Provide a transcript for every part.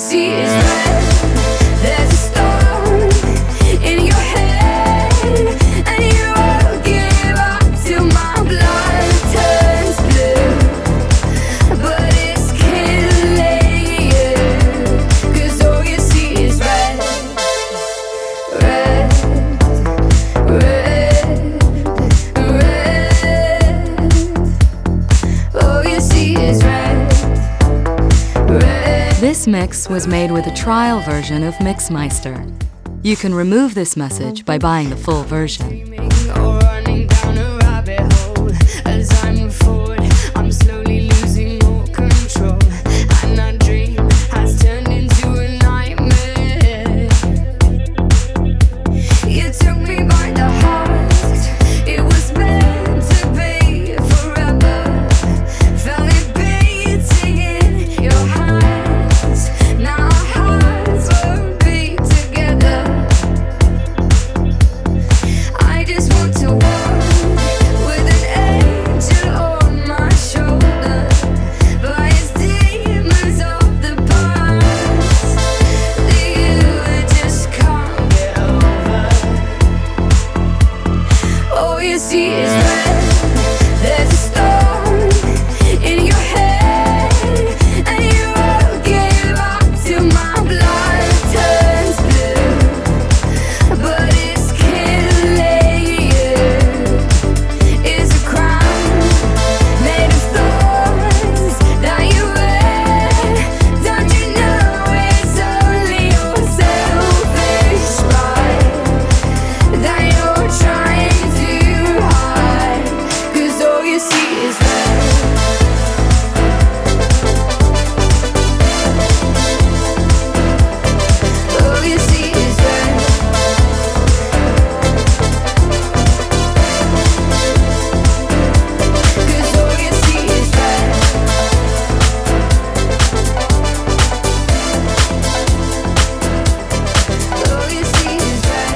see is red. There's a storm in your head, and you won't give up till my blood turns blue. But it's killing you, 'cause all you see is red. Red, red, red. All you see is red. This mix was made with a trial version of Mixmeister. You can remove this message by buying the full version. Or running down a rabbit hole. As I move forward, I'm slowly losing all control, and that dream has turned into a nightmare. You took me by the heart, it was meant to be forever. Felt it beating in your hands. Now our hearts won't be together. I just want to walk with an angel on my shoulder, but it's demons of the past that you just can't get over. All you see is red. There's a storm in your head, and you won't give up till my blood turns blue. But it's killing you. Is a crown made of thorns that you wear? Don't you know it's only your selfish pride that you're trying to hide? 'Cause all you see is red. All you see is red. 'Cause all you see is red. All you see is red.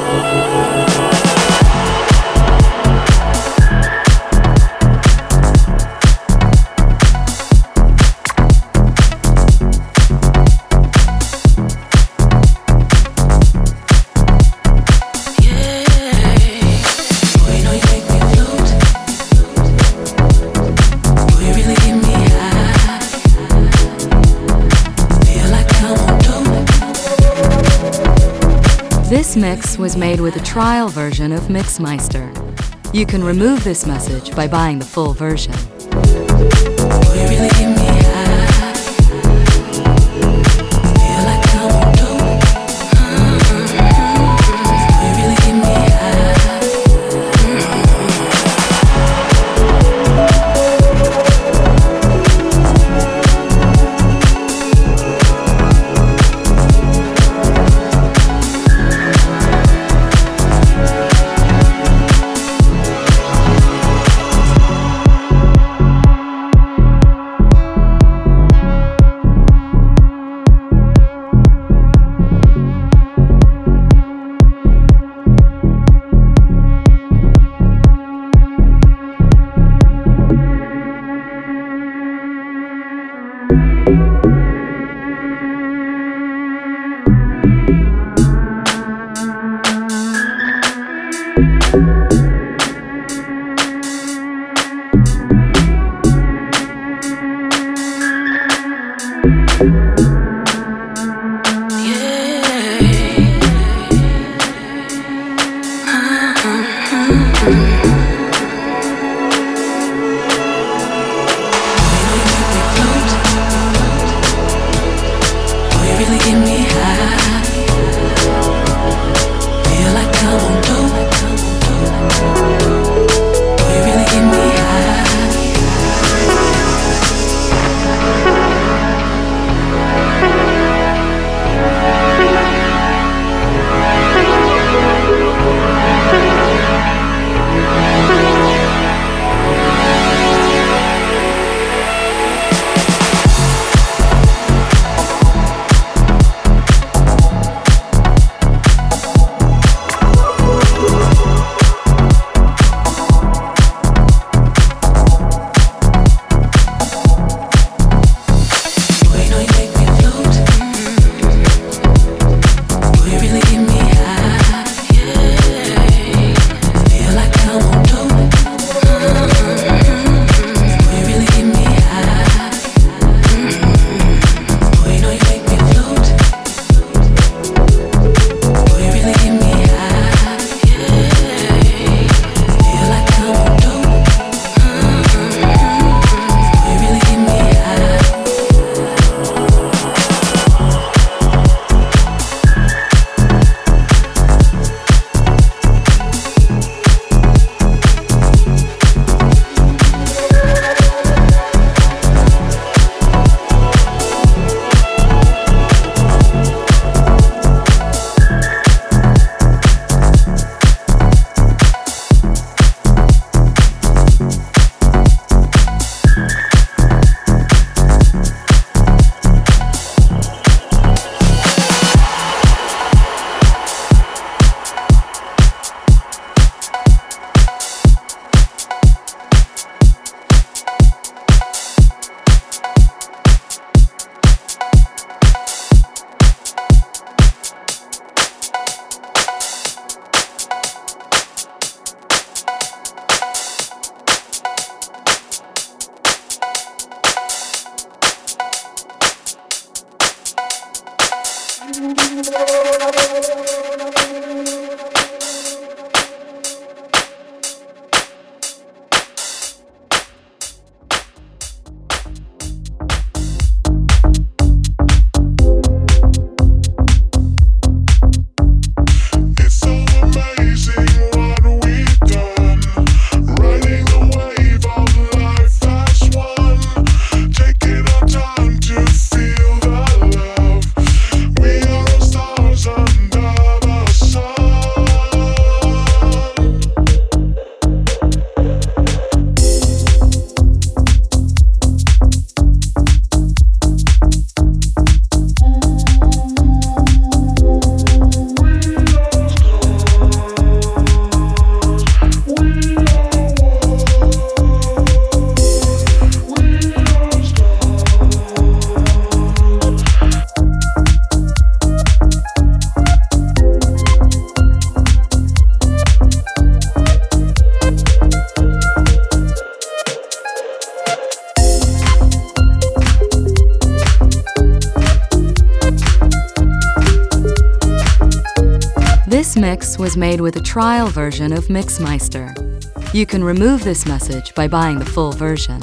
This mix was made with a trial version of Mixmeister. You can remove this message by buying the full version. Feel the love. We are stars under the sun. This mix was made with a trial version of Mixmeister. You can remove this message by buying the full version.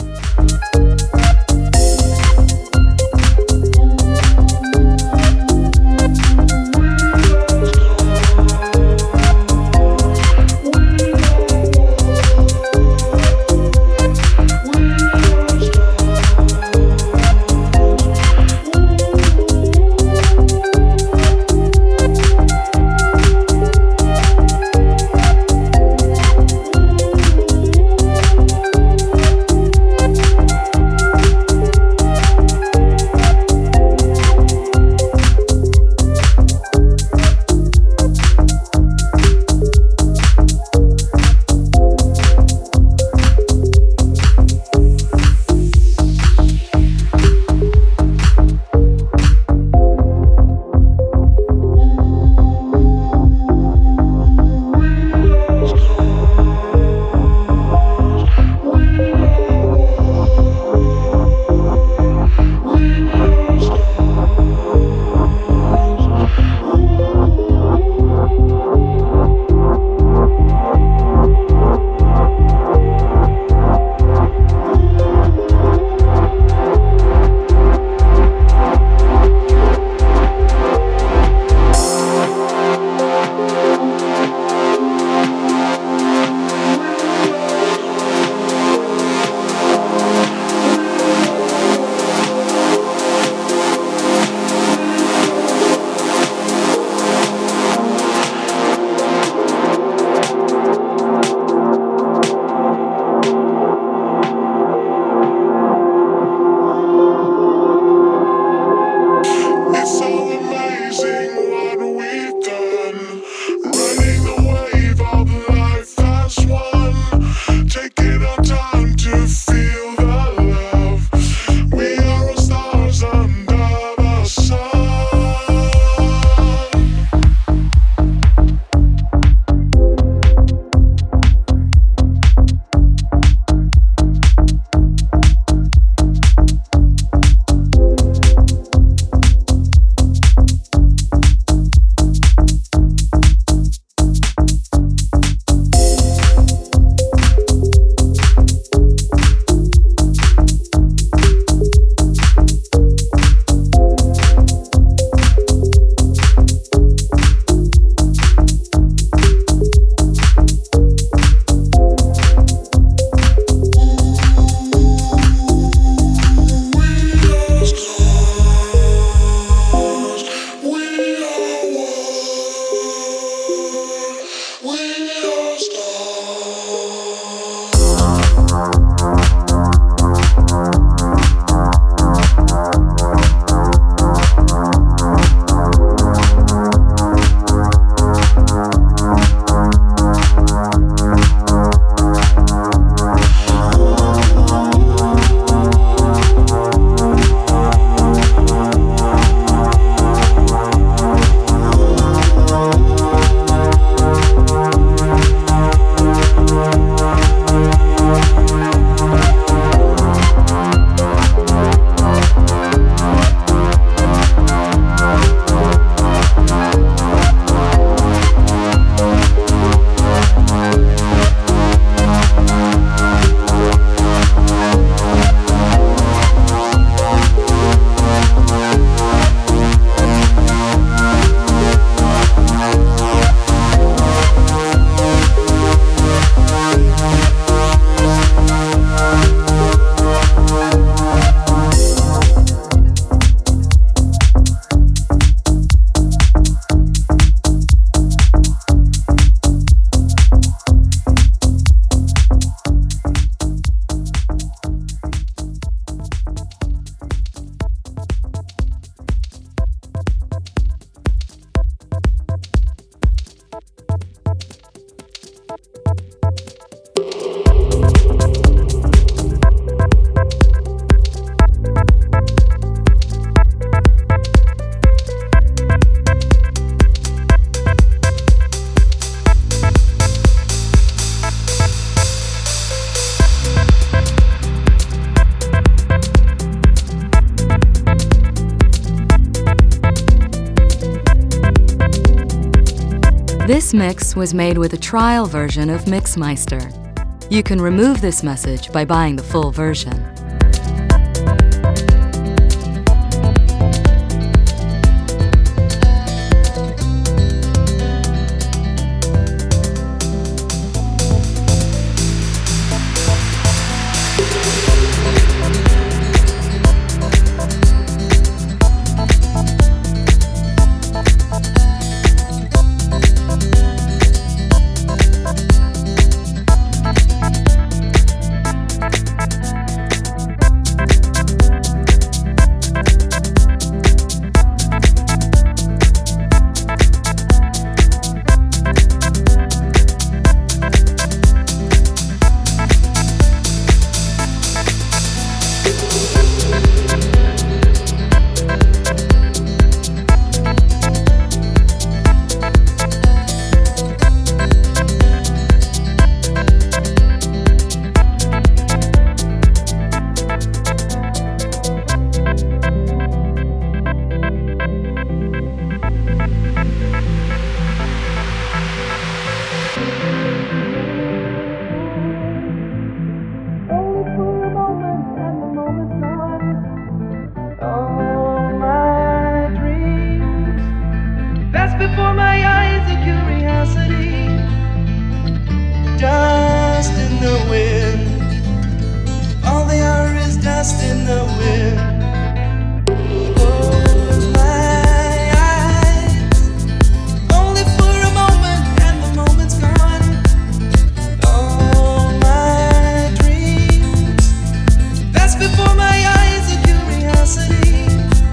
This mix was made with a trial version of Mixmeister. You can remove this message by buying the full version. Before my eyes, a curiosity, dust in the wind. All they are is dust in the wind. Close my eyes, only for a moment, and the moment's gone. All my dreams, that's before my eyes, a curiosity,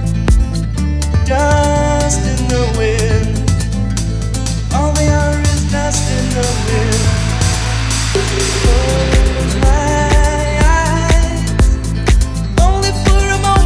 dust in the wind. All they are is dust in the wind. Close my eyes, only for a moment.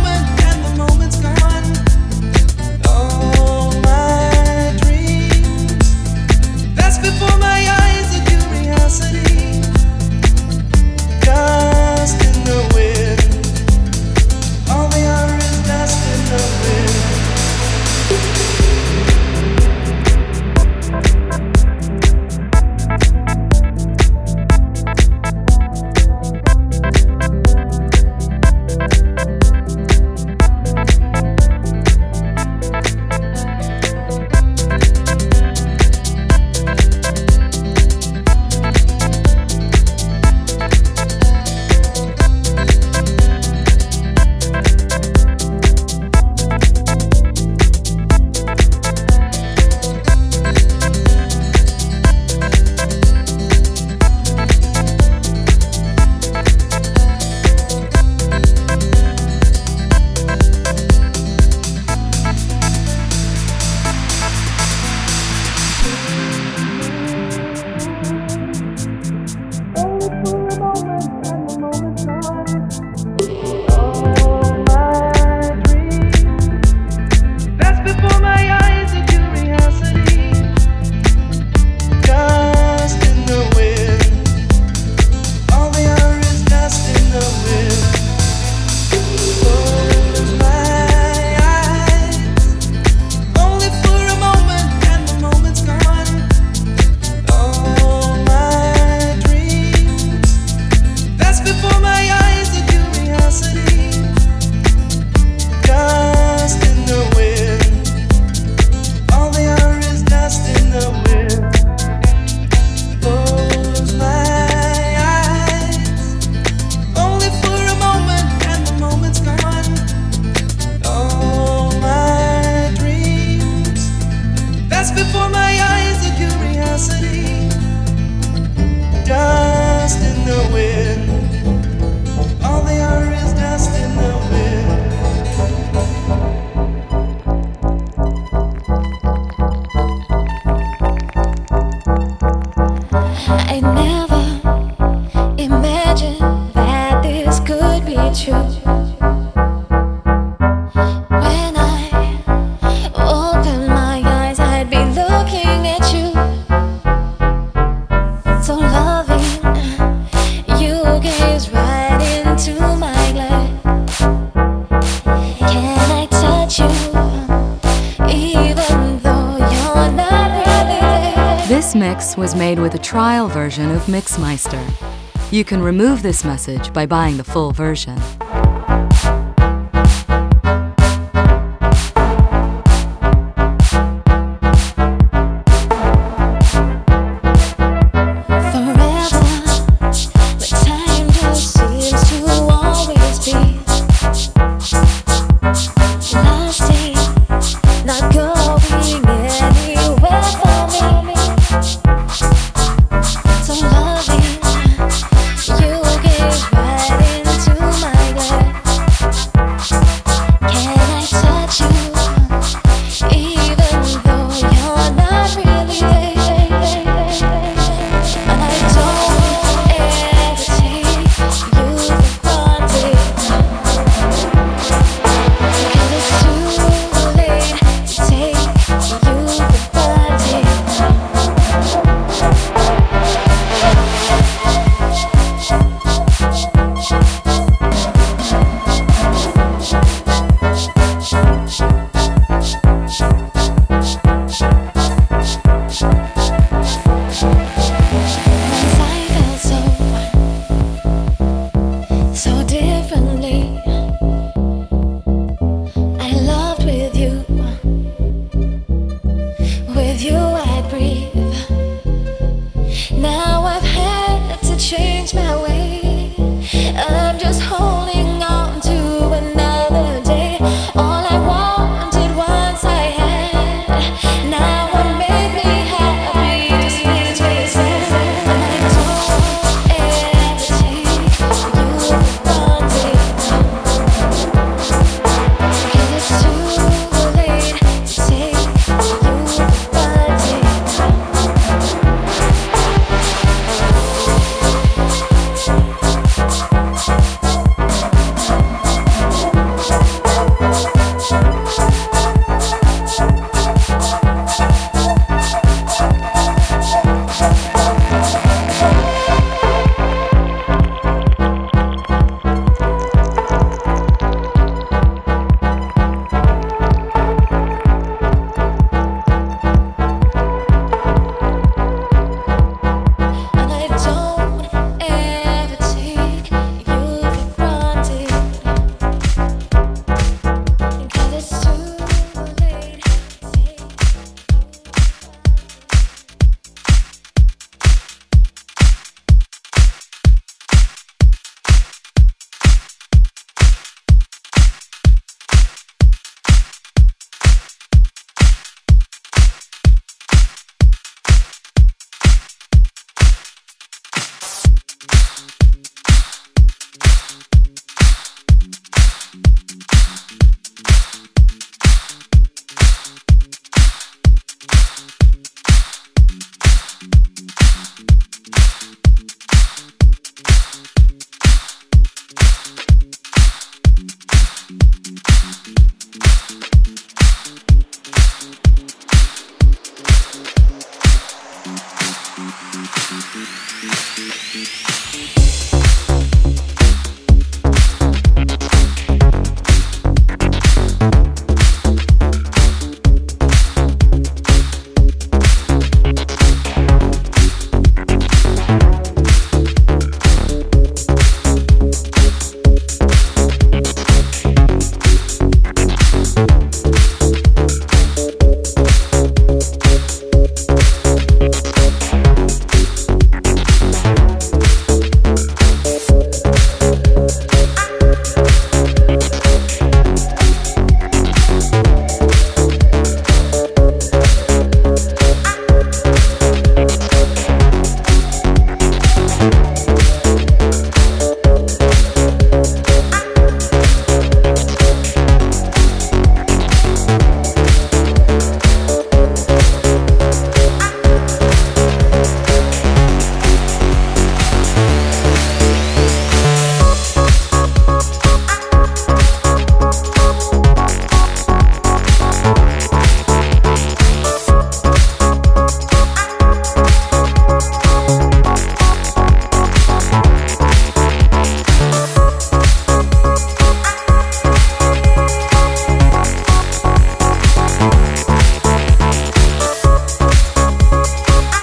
This mix was made with a trial version of Mixmeister. You can remove this message by buying the full version.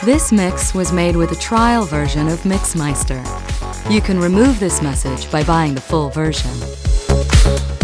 This mix was made with a trial version of Mixmeister. You can remove this message by buying the full version.